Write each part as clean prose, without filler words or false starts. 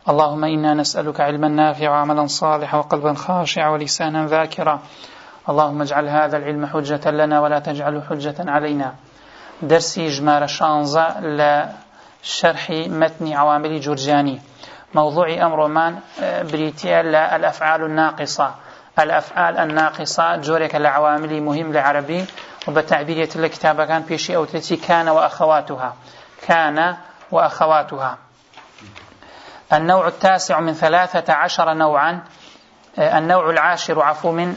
اللهم إنا نسألك علما نافعا وعملا صالحا وقلبا خاشعا ولسانا ذاكرا. اللهم اجعل هذا العلم حجة لنا ولا تجعله حجة علينا. درسي جمار شانزة لشرح متن عوامل جورجاني. موضوع أمر من بريتيا الأفعال الناقصة. الأفعال الناقصة جورك العوامل مهم لعربي، وبتعبيرية الكتاب كان بيشي أو تتي كان وأخواتها. كان وأخواتها. النوع 9 من 13 نوعا. النوع 10 من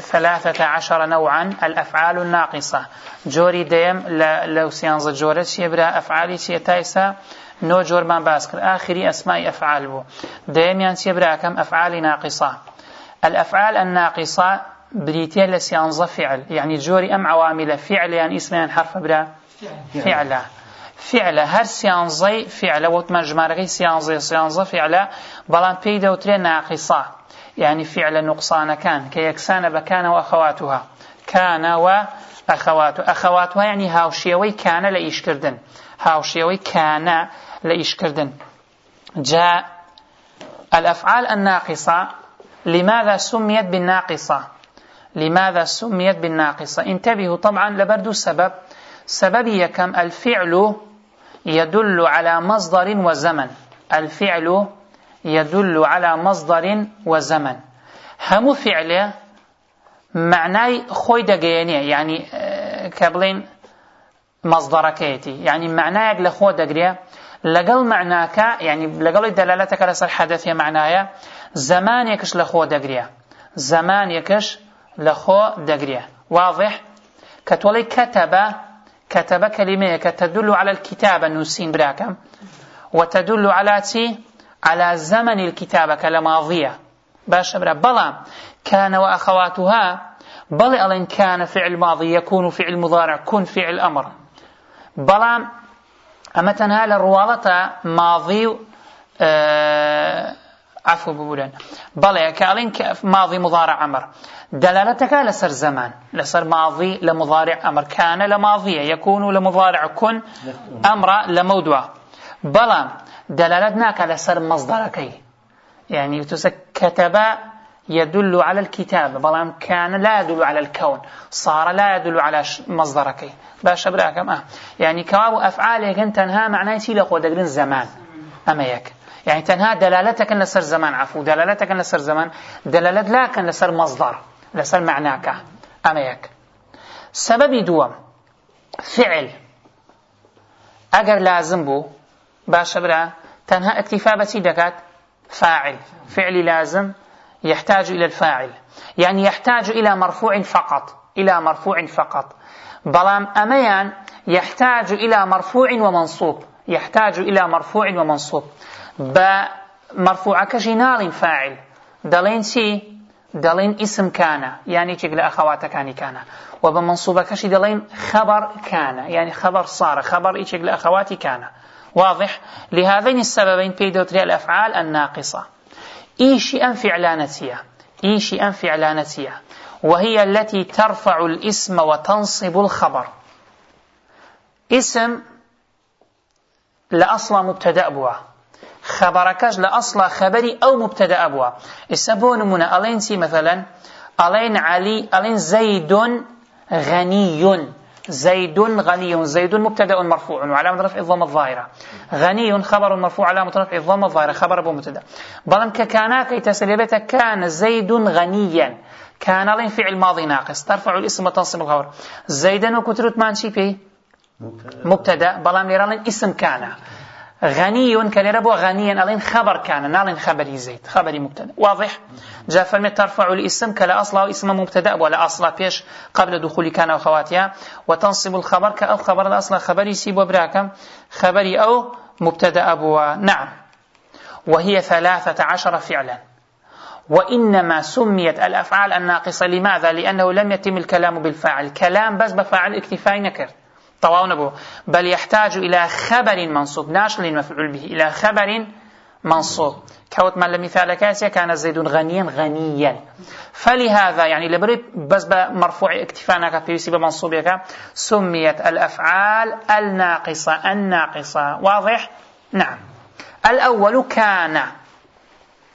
13 نوعا الأفعال الناقصة. جوري ديم لو سيانز جورت يبرا أفعالي سيتايسا نو جور ما باسكر آخري أسماء أفعال بو ديم ينسيبرا كم أفعال ناقصة. الأفعال الناقصة بريتيا لسيانز فعل، يعني جوري أم عوامل فعل يعني اسمين حرف برا فعل. فعل هر سيانزي فعل وتمجمارغي سيانزي فعل بلان بيدا وتري ناقصة، يعني فعل نقصان كان كيكسان بكان وأخواتها. كان وأخواتها. أخواتها يعني هاوشيوي كان لإيشكردن. هاوشيوي كان لإيشكردن. جاء الأفعال الناقصة. لماذا سميت بالناقصة؟ لماذا سميت بالناقصة؟ انتبهوا طبعا لبردو السبب. سببي كم الفعل يدل على مصدر وزمن. الفعل يدل على مصدر وزمن. هم فعل معناي خوي دقيني، يعني كابلين مصدركيتي، يعني معناك لخو دقريا لقل معناك، يعني لقل دلالتك لسر حدث معنايا زمان يكش لخو دقريا. زمان يكش لخو دقريا. واضح؟ كتولي كتب كلمة تدل على الكتابة نسين براكم، وتدل على زمن الكتابة كالماضية باش برا. بلا كان وأخواتها بلا ألين كان فعل ماضي يكون فعل مضارع كن فعل أمر. بلا أما تنها للروالة ماضي عفو بقولن بلا كالين ماضي مضارع أمر دلالتك لسر زمان لسر ماضي لمضارع أمر. كان لماضية يكون لمضارع كن أمر لموضوع. بلا دلالتناك لسر مصدركي، يعني كتب يدل على الكتاب بلا كان لا يدل على الكون. صار لا يدل على مصدركي باش براكم يعني كواب أفعالك تنها معنايتي لقوة دقرين زمان أما يك، يعني تنها دلالتك لسر زمان. عفو دلالتك لسر زمان دلالت لكن لسر مصدر لسر معناك أما يك. سبب دوم فعل أجر لازم بو باش برا تنها اكتفاء بسي دكات فاعل. فعل لازم يحتاج إلى الفاعل، يعني يحتاج إلى مرفوع فقط. إلى مرفوع فقط. بلام أميان يحتاج إلى مرفوع ومنصوب. يحتاج إلى مرفوع ومنصوب. بمرفوع كجنال فاعل دلين سي دلين اسم كان يعني تقل أخواتك كان. وبمنصوب كشي دلين خبر كان يعني خبر صار خبر يتقل أخواتي كان. واضح؟ لهذين السببين بيدوتري الأفعال الناقصة. إيشي فعلانتية وهي التي ترفع الاسم وتنصب الخبر. اسم لأصل مبتدأ بوا، خبركش لأصل خبري أو مبتدأ بوا. السبون من ألين سي مثلا ألين علي ألين زيد غني. زيد غني. زيد مبتدأ مرفوع وعلامة رفع الضمة الظاهرة. غني خبر مرفوع علامة رفع الضمة الظاهرة خبر أبو مبتدأ. بلن ككاناك تسليبتك كان زيد غنيا. كان لين فعل ماضي ناقص ترفع الاسم وتنصب الخبر. زيدا وكترت مانشي في مبتدأ بلن ليرالين اسم كان. غني كالربو غنيا ألين خبر كان نالين خبري زيد خبري مبتدأ. واضح؟ جاء فرمي ترفع الاسم كلا أصله اسم مبتدأ ولا أصله بيش قبل دخول كان وخواتها، وتنصب الخبر كأو خبر الأصل خبري سيب وبراكم خبري أو مبتدأ أبوه. نعم. وهي 13 فعلا. وإنما سميت الأفعال الناقصة لماذا؟ لأنه لم يتم الكلام بالفاعل. كلام بس بفاعل اكتفاء نكر طواو نبو، بل يحتاج إلى خبر منصوب ناشل المفعول به إلى خبر منصوب. كوت من المثال كاسيا كان زيد غنيا. فلهذا يعني لبريد بس بمرفوع اكتفاء كبيسي بمنصوبك سميت الأفعال الناقصة. واضح؟ نعم. الأول كان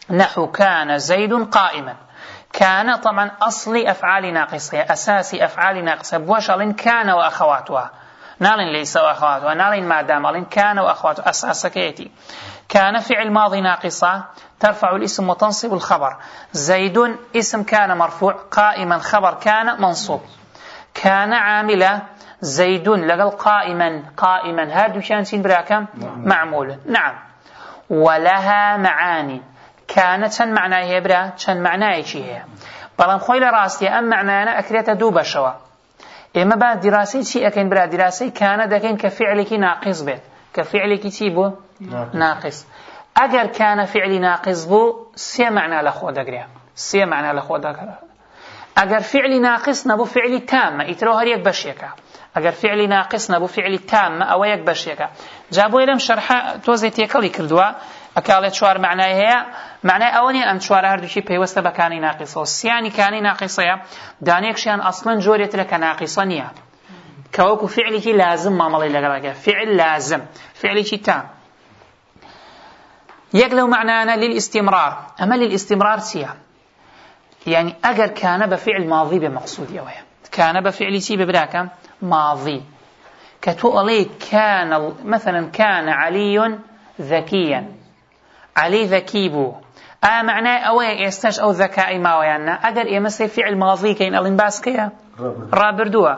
نحو كان زيد قائما. كان طبعا أصل أفعال ناقصة، أساسي أفعال ناقصة، بوشالين كان وأخواتها، نالين ليس وأخواتها، نالين ما دام، نالين كان وأخواتها، أساسكيتي. كان فعل ماضي ناقصة ترفع الاسم وتنصب الخبر. زيد اسم كان مرفوع، قائما خبر كان منصوب. كان عاملة، زيد لقل قائما هادو كان سين براكم معمول. نعم. ولها معاني. كانت چەند معنای هەیە برا؟ چەند معنایەکی هەیە، بەڵام خۆی لە ڕاستیە ئەم معنایانە ئەکرێتە دوو بەشەوە. ئێمە با دیراسەی چی ئەکەین برا؟ دیراسەی کانە دەکەین کە فعلێکی ناقص بێت، کە فعلێکی چی بوو؟ ناقص. ئەگەر کانە فعلی ناقص بوو سێ معنا لە خۆ دەگرێت، سێ معنا لە خۆ دەگرێت. ئەگەر فعلی ناقص نەبوو فعلی تامە، ئیترۆ هەر یەک بەشێکە. ئەگەر فعلی ناقص نەبوو فعلی تامە، ئەوە یەک بەشێکە. جا بۆی لەم شەرحە تۆزێ تێکەڵی کردووە ئەکاڵێت چوار معنای هەیە. معنای ئەوە نیە ئەم چوارە هەردووکی پەیوەستە بە کانی ناقصەوە. سیانی کانی ناقصەیە، دانێکشیان ئەسڵەن جۆرێترە کە ناقصە نییە، کە وەکو فعلێکی لازم مامەڵی لەگەڵەکە، فعل لازم، فعلێکی تام. یەک لەو معنایانە للاستمرار. ئەمە للاستمرار چییە؟ يعني أجر كان بفعل ماضي بمقصود يوه، كان بفعل شيء ببراكم ماضي، كتقولي كان مثلا كان علي ذكيا، علي ذكي بو، معناه أوه يستش أو ذكاء ما ويانا. أجر يمثل فعل ماضي كين الانباس كيا رابردوا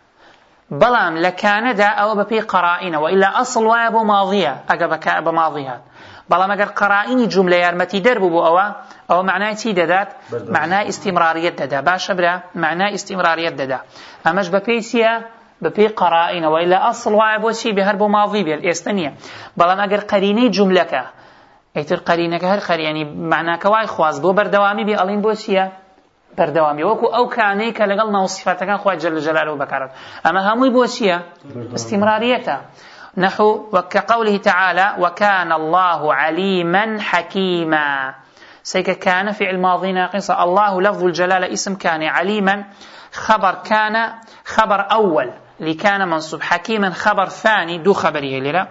بلام لكان دا أو ببي قرائن، وإلا أصل وابو ماضية أجر بكاء بماضيها. بلام أجر قرائن جملة يرمتي درب بو أو معناه تي دادات، معناه استمرارية دادا باشا برا، معناه استمرارية دادا. أماش ببيسيا ببي قرائن، وإلا أصل وابو شي بهرب ماضي بالإستنية. بلام أجر قريني جملة ئەیتر قەرینەکە هەر خەر، ینی معناکە وای خواست بۆ بەردەوامی بێ ئەڵین بۆ چییە؟ بەردەوامی، وەکو ئەو کانەی کە لەگەڵ ناوسیفاتەکان خوای جەل جەلالەهو بەکارێت. ئەمە هەمووی بۆ چییە؟ استیمراریەتە. نحو وكقوله تعالى وكان الله عليما حكيما. سيك كان فعل ماضي ناقصة، الله لفظ الجلالة اسم كان، عليما خبر كان خبر أول لكان منصوب، حكيما خبر ثاني دو خبريه للا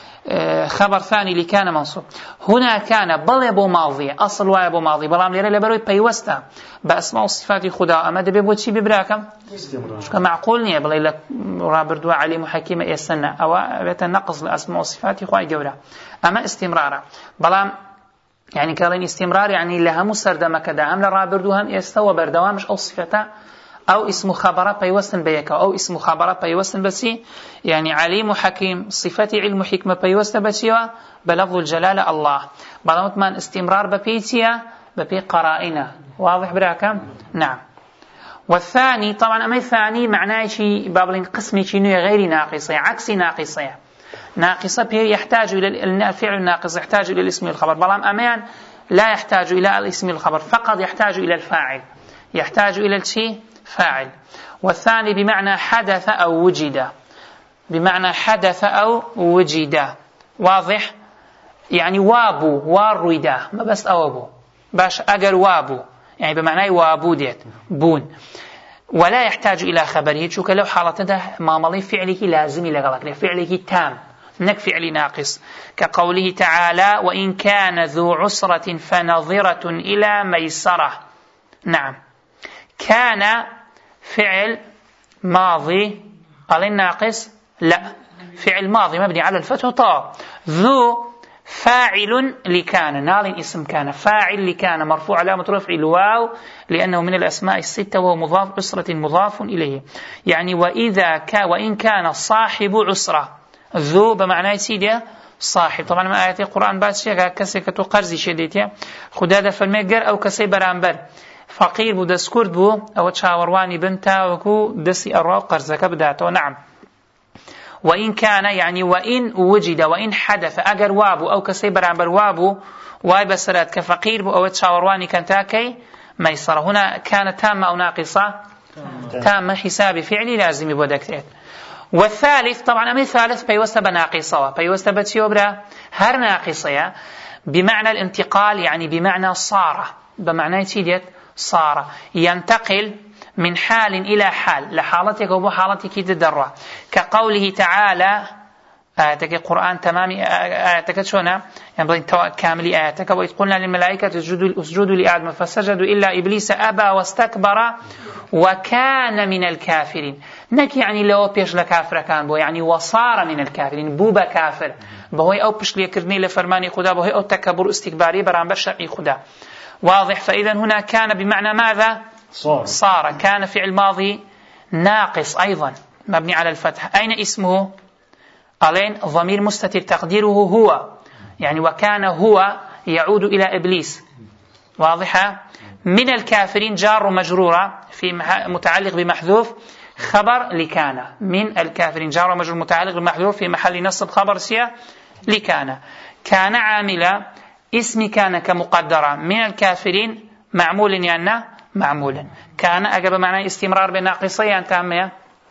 خبر ثاني لكان منصوب. هنا كان بل يبو ماضي، أصل ويبو ماضي، بلام ليرا لبروي بيوستا بأسماء وصفات خدا. أما دبي بوتشي ببراكم شكا معقول نية بل إلا رابردوا عليم حكيم يستنى أو بيتنقص لأسماء وصفات خواهي جورا. أما استمرارا بلام يعني كالين استمرار يعني لها مسردمة كدا هم لرابردوا هم يستوى بردوامش أو صفتا أو اسم خبرات بيوستن بيكا أو اسم خبرات بيوستن بسي، يعني عليم حكيم صفة علم حكمة بيوستن بسيوا بلفظ الجلالة الله. بلامت من استمرار ببيتيا ببي قرائنة. واضح براكم؟ نعم. والثاني طبعا أما الثاني معناه شيء بابلين قسمي شيء غير ناقصة، عكس ناقصة. ناقصة بيه يحتاج إلى الفعل الناقص، يحتاج إلى الاسم الخبر. بلام أمان لا يحتاج إلى الاسم الخبر، فقط يحتاج إلى الفاعل، يحتاج إلى الشيء فاعل. والثاني بمعنى حدث أو وجد، بمعنى حدث أو وجد. واضح؟ يعني وابو وارويدا ما بس أوابو باش أجر وابو يعني بمعنى وابو ديت بون، ولا يحتاج إلى خبره شو كلو حالته معاملة فعله لازم لغلق فعله تام نك فعل ناقص، كقوله تعالى وإن كان ذو عسرة فنظرة إلى ميسرة. نعم. كان فعل ماضي قال ناقص؟ لا، فعل ماضي مبني على الفتح طاء. ذو فاعل لكان، نال اسم كان، فاعل لكان مرفوع علامة رفع الواو لأنه من الأسماء الستة وهو مضاف، عسرة مضاف إليه. يعني وإن كان صاحب عسرة، ذو بمعنى سيدة صاحب. طبعا ما آيات القرآن بعد شيء كسي كتو قرزي شديتها خدا ده فرمي قر أو كسي برانبر فقير بو دسكورد بو أو تشاورواني بنتا وكو دسي أراو قرزك بداته. نعم. وإن كان يعني وإن وجد وإن حدث أجر وابو أو كسي برانبر وابو واي بسرات كفقير بو أو تشاورواني كنتاكي ميسر. هنا كانت تامة أو ناقصة؟ تامة حساب فعلي لازم يبو دكتات. والثالث طبعا أمي ثالث بيوست بناقصة، بيوست بتيوبرا هر ناقصة بمعنى الانتقال، يعني بمعنى صار، بمعنى تيديت صار، ينتقل من حال إلى حال، لحالتك وبحالتك تدرى. كقوله تعالى آياتك قرآن تمامي آياتك شونا يعني بلين كامل آياتك وإذ قلنا للملائكة اسجدوا لآدم فسجدوا إلا إبليس أبى واستكبر وكان من الكافرين نك يعني لو بيش لكافر كان بو يعني وصار من الكافرين بو بكافر بهوي أو بيش ليكرني لفرمان خدا بهوي أو تكبر استكباري برانبر شرعي خدا واضح. فإذا هنا كان بمعنى ماذا؟ صار. كان فعل ماضي ناقص أيضا مبني على الفتح. أين اسمه؟ ألين ضمير مستتر تقديره هو يعني وكان هو يعود إلى إبليس. واضحة؟ من الكافرين جار مجرورة في متعلق بمحذوف خبر لكان. من الكافرين جار مجرور متعلق بمحذوف في محل نصب خبر سيا لكان. كان عاملة اسم كان كمقدرة من الكافرين معمول يعني معمولا. كان أجب معنى استمرار بناقصية تامة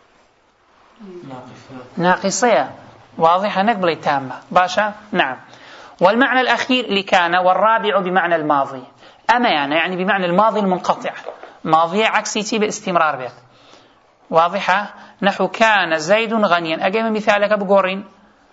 ناقصية واضحة نقبل تامة باشا. نعم. والمعنى الأخير لكان والرابع بمعنى الماضي. أما يعني بمعنى الماضي المنقطع ماضي عكسيتي باستمرار بيت. واضحة. نحو كان زيد غنيا أجب مثالك بقورين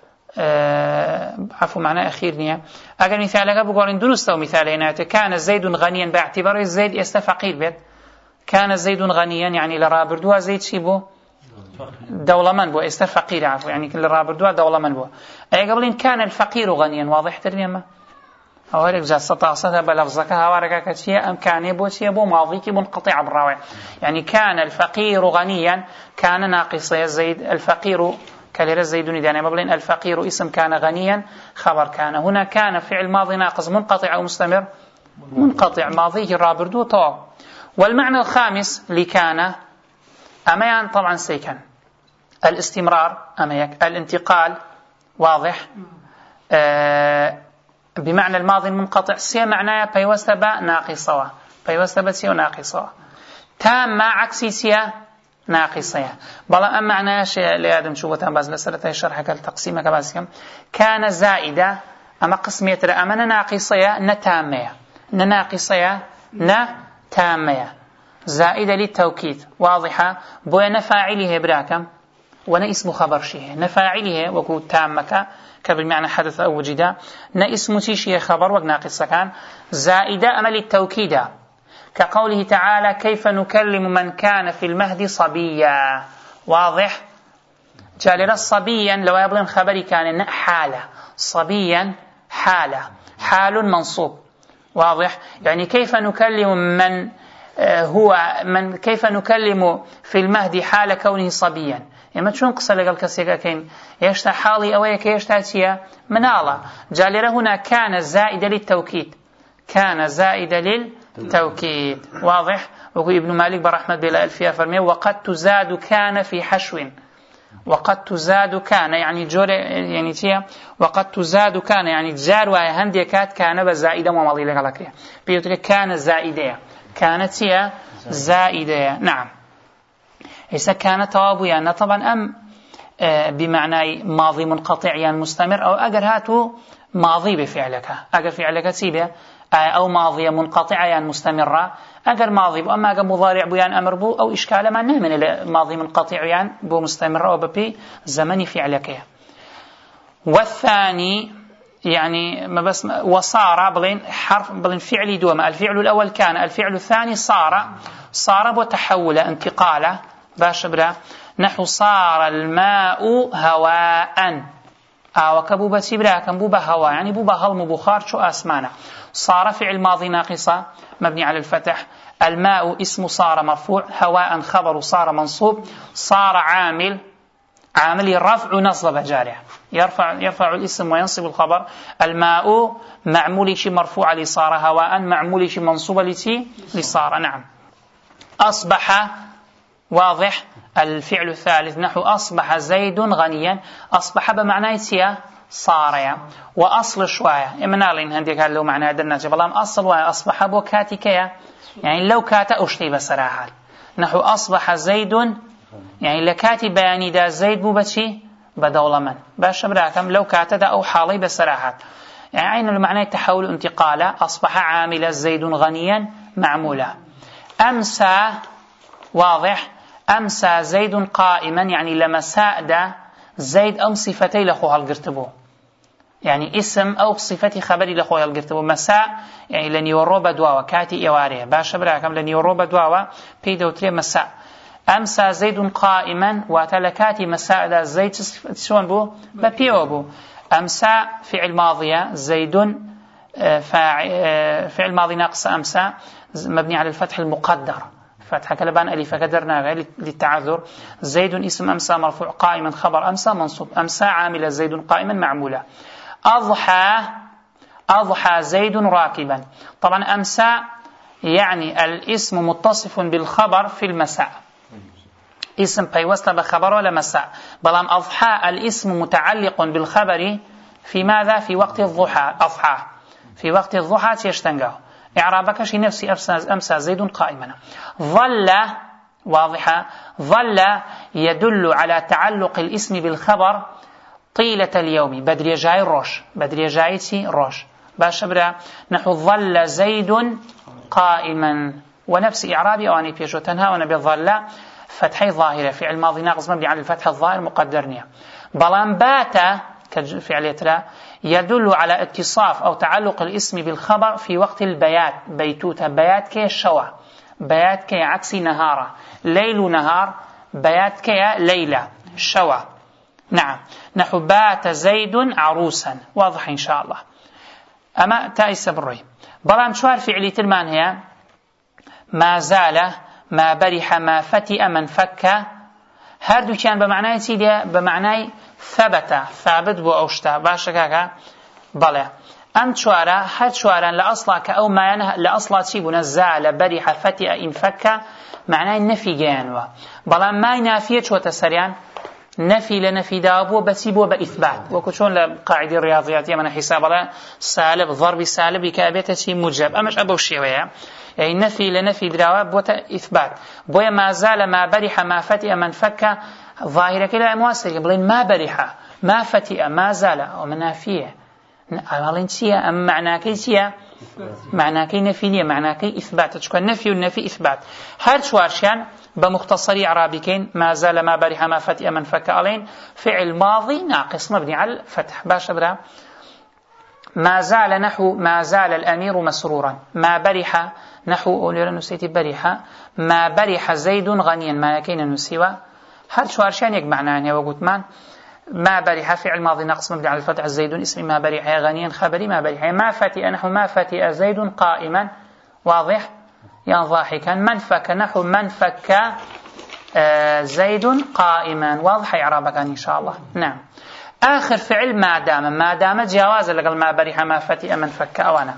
عفوا معنى أخير نيا أجل مثالك بقولين درسته مثالين كان زيد غنيا باعتبار الزيد يستفقير بيت. كان زيد غنيا يعني لرابردوا زيد شيبو دولمن بو استفقير عفوا يعني كل رابردوا دولمن بو أي قبلين كان الفقير غنيا. واضح ترجمة أوريك جالس تقصدها بلفظك هوارك كشيء أم كان بو شيء بو ماضيك منقطع بالراوي يعني كان الفقير غنيا كان ناقص زيد الفقير كالير زيدوني دانا مبلين الفقير اسم كان غنيا خبر كان. هنا كان فعل ماضي ناقص منقطع أو مستمر منقطع ماضيه رابردو طواب. والمعنى الخامس لكان أميان طبعا سيكن الاستمرار أميك الانتقال. واضح. بمعنى الماضي المنقطع سي معناه بيوستبا ناقصة بيوستبا سي ناقصة تام عكسي سيا ناقصة. بلا أما معناه شيء لآدم شوفة باز لسرة الشرح كالتقسيم كباسكم كان زائدة أما قسمية أما ناقصة نتامية ناقصة نتامية زائدة للتوكيد. واضحة. بويا نفاعله براكم ونا اسم خبر شيء نفاعله وكو تامك كبالمعنى حدث أو وجد اسم شيء خبر وناقصة كان زائدة أما للتوكيد كقوله تعالى كيف نكلم من كان في المهد صبيا. واضح. جالرا صبيا لو يبلغ خبري كان حالة صبيا حال منصوب. واضح. يعني كيف نكلم من كيف نكلم في المهد حال كونه صبيا يعني شلون قصة لقال كسيكا كين يشتا حالي أويك يشتا تيا منالا. جالرا هنا كان زائدة للتوكيد كان زائدة للتوكيد. واضح. وقال ابن مالك برحمة بلا ألفية فرميه وقد تزاد كان في حشو وقد تزاد كان يعني جور يعني تيا وقد تزاد كان يعني جار وهندي كان بزائدة ومالي لك بيقول كان زائدة كانت هي زائدة. نعم. إذا كانت توابو يعني طبعا أم بمعنى ماضي منقطع يعني مستمر أو أجر هاتو ماضي بفعلك أجر فعلك تسيبه أو ماضية منقطعة يعني مستمرة أجر ماضي بو أما أجر مضارع بو يعني أمر بو أو إشكال ما من الماضي منقطع يعني بو مستمر أو ببي زمني فعلك. والثاني يعني ما بس وصار بلين حرف بلين فعلي دوما الفعل الأول كان الفعل الثاني صار وتحول انتقاله باشبرا نحو صار الماء هواء وكبوبة سبرا كبوبة هواء يعني بوبة هلم بخار شو أسمانه. صار فعل ماضي ناقصة مبني على الفتح الماء اسم صار مرفوع هواء خبر صار منصوب صار عامل رفع نصب جارح يرفع الاسم وينصب الخبر. الماء معمول شي مرفوع لصار هواء معمول شي منصوب لصار. نعم. أصبح. واضح. الفعل الثالث نحو أصبح زيد غنيا أصبح بمعنى سيا صار يعني. وأصل شوية إمنالين هنديك هلو معنى هذا الناس بلام أصل وأصبح بو كاتكيا يعني لو كاتا أشتي بسراحة نحو أصبح زيد يعني لكاتي بياني دا زيد بو بشي بدولة من باش براكم لو كاتا دا أو حالي بسراحة يعني عين المعنى تحول انتقاله أصبح عاملا زيد غنيا معمولا. أمسى. واضح. أمسى زيد قائما يعني لما ساد زيد أو صفتي لخوها القرتبو يعني اسم أو صفتي خبري لخوها القرتبو مساء يعني لني وروب دواوة كاتي إواريه باشا براكم لني وروب دواوة بيدو تري مساء أمسى زيد قائما وتلكاتي مساء دا زيد شون بو ببيو بو أمسى فعل ماضية زيد فعل ماضي ناقص أمسى مبني على الفتح المقدر فتح كلبان ألف قدرنا للتعذر زيد اسم أمسى مرفوع قائما خبر أمسى منصوب أمسى عامل زيد قائما معمولة أضحى زيد راكبا طبعا أمسى يعني الاسم متصف بالخبر في المساء اسم بيوست بخبر ولا مساء بلام أضحى الاسم متعلق بالخبر في ماذا في وقت الضحى أضحى في وقت الضحى تيشتنقه إعرابك شي نفسي أمسى زيد قائما ظل واضحة ظل يدل على تعلق الاسم بالخبر طيلة اليوم بدري جاي روش بدري جايتي روش باش برا نحو ظل زيد قائما ونفس إعرابي أواني بيشو تنها ونبي ظل فتحي ظاهرة فعل ماضي ناقص مبني على الفتح الظاهر مقدرنية بلان بات كفعل ترى يدل على اتصاف أو تعلق الاسم بالخبر في وقت البيات بيتوتة بيات كي الشوى بيات كي عكس نهارة ليل نهار بيات كي ليلة الشوى نعم نحو بات زيد عروسا واضح إن شاء الله أما تايس بري بلان شوار فعلي تلمان هي ما زال ما برح ما فتئ من فك هردو كان بمعنى سيدي بمعنى ثابت بو أوشتا باشا كاكا بلى أم شوارا هاد شوارا لأصلا كأو ما ينه لأصلا تشيبنا زال برح فتئ إن فك معنى النفي جانوا بلى ما ينافيه شو تسريان نفي لنفي دابو بسيبو بإثبات وكتشون لقاعدة الرياضيات يمن حساب الله سالب ضرب سالب كابيته شيء موجب أمش أبو شيوية يعني نفي لنفي دراوة بوتا إثبات بويا ما زال ما برح ما فتئ من فك ظاهرة كلا مواسرة بلين ما برح ما فتئ ما زال ومنافية أولين سيا أم معناكي سيا معناكي نفي معناكي إثبات تشكون نفي والنفي إثبات هل شوارشان بمختصر إعرابكين ما زال ما برح ما فتئ من فك علين فعل ماضي ناقص مبني على الفتح باش أبرا ما زال نحو ما زال الأمير مسرورا ما برح نحو أولي نسيتي برح ما برح زيد غنيا ما يكين نسيوا هل شوارشان يك معناه وقلت ما برح فعل ماضي ناقص مبني على الفتح زيد اسم ما برح غنيا خبري ما برح ما فتئ نحو ما فتئ زيد قائما واضح يعني ضاحكا من فك نحو من فك زيد قائما واضح إعرابك إن شاء الله نعم آخر فعل ما دام جواز لقل ما برح ما فتئ من فك أوانا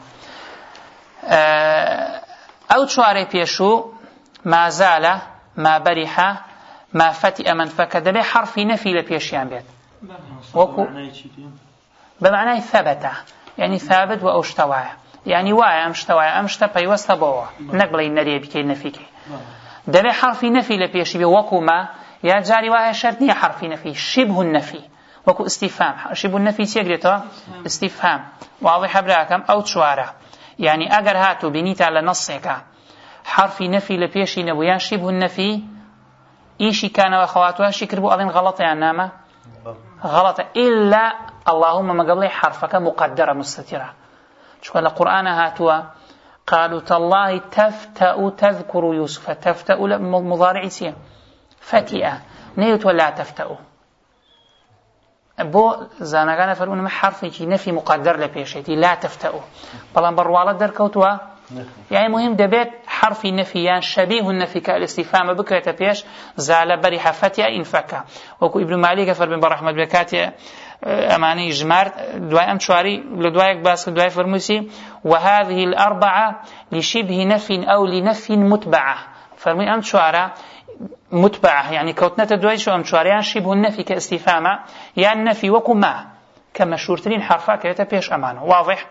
أو شواري بيشو ما زال ما برح ما فتئ من فك دبي حرف نفي لبيشيان بيت وكو بمعنى ثبت يعني ثابت وأشتوى يعني واي أمشتا بيوستا بوا نقبل النري بكي نفيكي دبي حرف نفي لبيشي وكو ما يا جاري واي شرط حرف نفي شبه النفي وكو استفهام شبه النفي سيقريتو استفهام واضح براكم أو تشوارع يعني أجر هاتو بنيت على نصك حرف نفي لبيشي نبويان شبه النفي إيشي كان وأخواتها شكربوا أظن غلط يعني ناما غلط إلا اللهم ما قبل حرفك مقدرة مستترة شو القرآن هاتوا قالوا تالله تفتأ تذكر يوسف تفتأ مضارع سيا فتئة نيت ولا تفتأ بو زانغانا فرون ما حرفي نفي مقدر لبيشيتي لا تفتأ بلان برواله دركوتوا يعني مهم دبيت حرف نفي شبيه النفي كالاستفهام بكرة بيش زال برح فتئ إن فكا وكو ابن مالك فربن برحمة بكاتي أماني جمار دواء أمشواري لدواء باس دواء فرموسي وهذه الأربعة لشبه نفي أو لنفي متبعة فرمي أمشوارا متبعة يعني كوتنة دواء شو أمشواريان شبه النفي كاستفهام يعني النفي وكما كما شورتين حرفا كيتا بيش أمانه واضح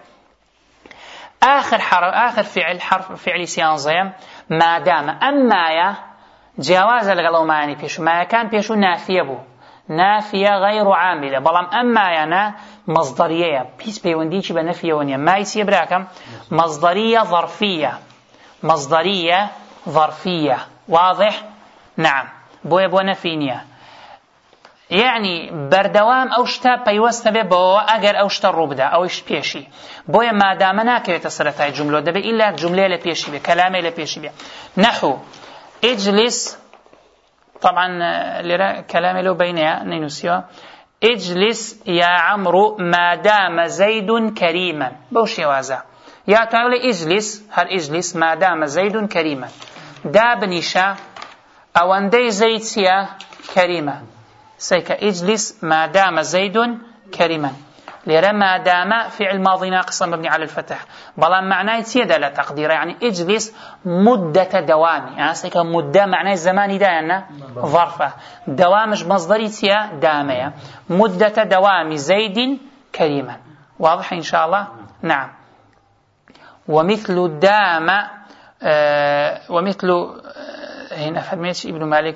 آخر فعل حرف فعل سيانزيم ما دام أما يا جواز لقلو ما يعني بيشو ما كان بيشو نافية بو نافية غير عاملة بلام أما يانا مصدرية بيس بيونديشي بنفية ونيا ما يسي براكم مصدرية ظرفية واضح نعم بو نفينية يعني بردوام أو شتا بيوست ببو أجر أو شتا الربدا أو إيش بيشي بويا ما دامنا كيت سرتاي جملة دبي إلا جملة لبيشي بي كلامي لبيشي بي نحو اجلس طبعا كلامي له بينها نينوسيا اجلس يا عمرو ما دام زيد كريما بوشي وازا يا تعالى اجلس هل اجلس ما دام زيد كريما دابنيشا أو أندي زيد سيا كريما سيك اجلس ما دام زيد كريما ليرى ما دام فعل ماضي ناقص مبني على الفتح بلان معناه سيدا لا تقدير يعني اجلس مدة دوام يعني سيك مدة معناه زماني دانا ظرفة دوامش مصدري سيا دامية مدة دوام زيد كريما واضح إن شاء الله نعم ومثل دام ومثل هنا فرميتش ابن مالك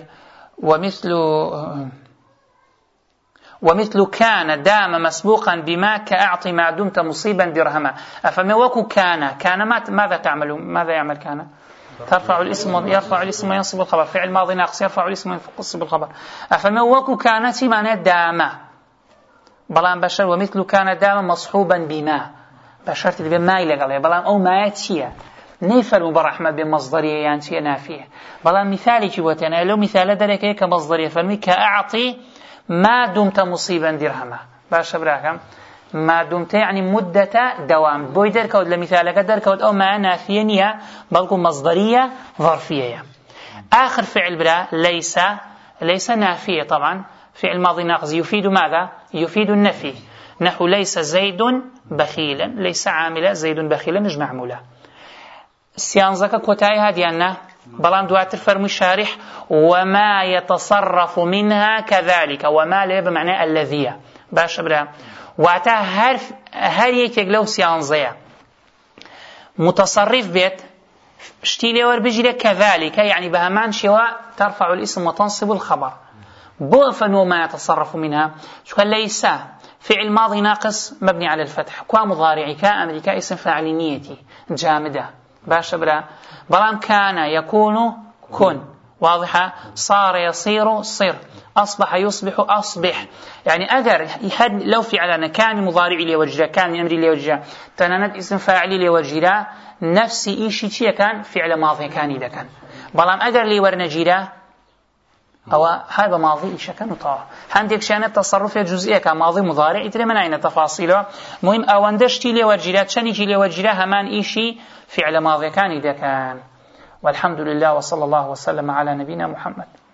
ومثل كان دام مسبوقا بما كأعطي ما دمت مصيبا درهما أفما وكو كان ماذا تعمل ماذا يعمل كان يرفع الاسم وينصب الخبر فعل ماضي ناقص يرفع الاسم وينصب الخبر أفما وكو كانت معنى دام بلان بشر ومثل كان دام مصحوبا بما بشر تبي ما يلقى بلان أو ما يتشيا نيفر برحمة بمصدرية يعني شيء نافية بلان مثالي جبوتنا لو مثال درك كمصدرية فرمي كأعطي ما دمت مصيبا درهما باشا براكم ما دمت يعني مدة دوام بوي دركود لمثالك دركود أو ما نافية نية بلكم مصدرية ظرفية آخر فعل برا ليس نافية طبعا فعل ماضي ناقص يفيد ماذا؟ يفيد النفي نحو ليس زيد بخيلا ليس عاملا زيد بخيلا مش معمولا سيانزك كوتاي هاديانا بلان دواتر فرمي الشارح وما يتصرف منها كذلك وما له بمعنى الذي باش برا واتا هر يكيك لو سيانزيا متصرف بيت شتيلي وربجي كذلك يعني بهمان شواء ترفع الاسم وتنصب الخبر بوفن وما يتصرف منها شو ليس فعل ماضي ناقص مبني على الفتح كوا مضارعي كأمري كاسم فاعل نيتي جامدة باش برا بلان كان يكون كن واضحة صار يصير صر أصبح يصبح أصبح يعني أجر لو فعلنا كان مضارعي لوجه كان أمري لوجه تنانت اسم فاعلي لوجه نفس شيء كان فعل ماضي كان إذا كان بلان أجر لي ورنجيرا أو هذا ماضي إيش كان وطاع عندك شأن التصرف الجزئي كماضي مضارع يتري من أين تفاصيله مهم أوندشتي لي وجرات شنيجي لي وجرا همان إيشي فعل ماضي كان إذا كان والحمد لله وصلى الله وسلم على نبينا محمد